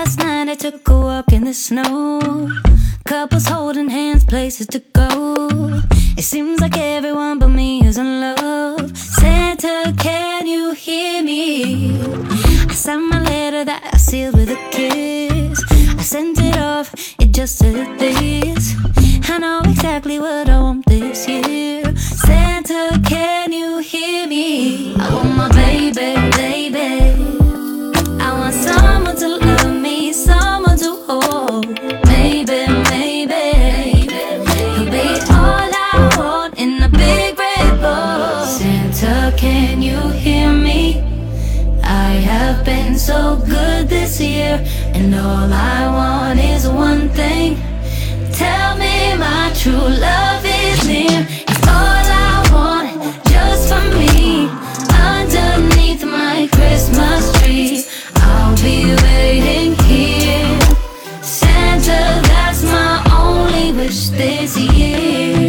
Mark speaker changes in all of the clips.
Speaker 1: Last night I took a walk in the snow. Couples holding hands, places to go. It seems like everyone but me is in love. Santa, can you hear me? I signed my letter that I sealed with a kiss. I sent it off, it just said this: I know exactly what I want this year. Santa, can you hear me? I want my baby, baby. I want someone to love me, someone to hold. Maybe, maybe he'll be all I want in a big red bowl. Santa, can you hear me? I have been so good this year, and all I want is one thing. Tell me my true love is near. It's all I want, just for me. Underneath my Christmas tree, I'll be waiting here. Santa, that's my only wish this year.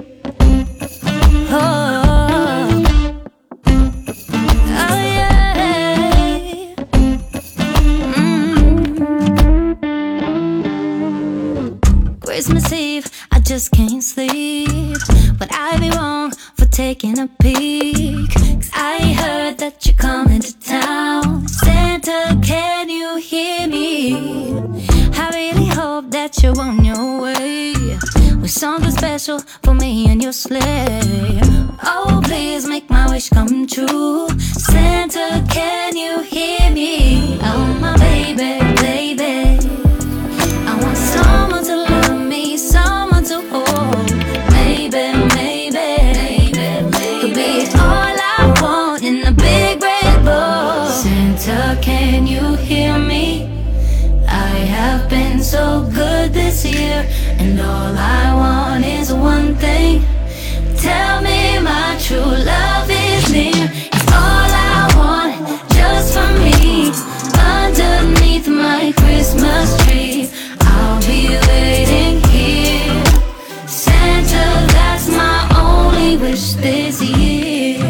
Speaker 1: Christmas Eve, I just can't sleep. But I'd be wrong for taking a peek, 'cause I heard that you're coming to town. Santa, can you hear me? I really hope that you're on your way with something special for me and your sleigh. Oh, please make my wish come true. Santa, can you hear me? Oh, my baby, baby. I want someone to love me, someone to hold. Maybe, maybe he'll be all I want in a big red bowl. Santa, can you hear me? I have been so good this year, and all I want is one thing. Tell me my true love is near. It's all I want, just for me. Underneath my Christmas tree, I'll be waiting here. Santa, that's my only wish this year.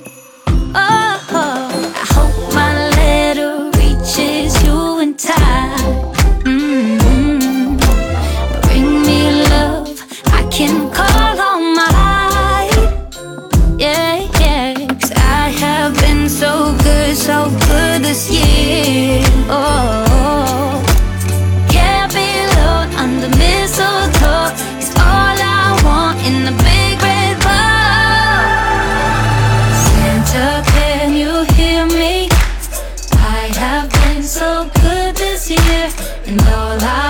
Speaker 1: Oh, I hope my letter reaches you in time. Bring me love I can call on mine. Yeah, yeah, 'cause I have been so good this year. Oh, can't be alone under mistletoe. It's all I want in the big red bowl. Santa, can you hear me? I have been so good this year, and all I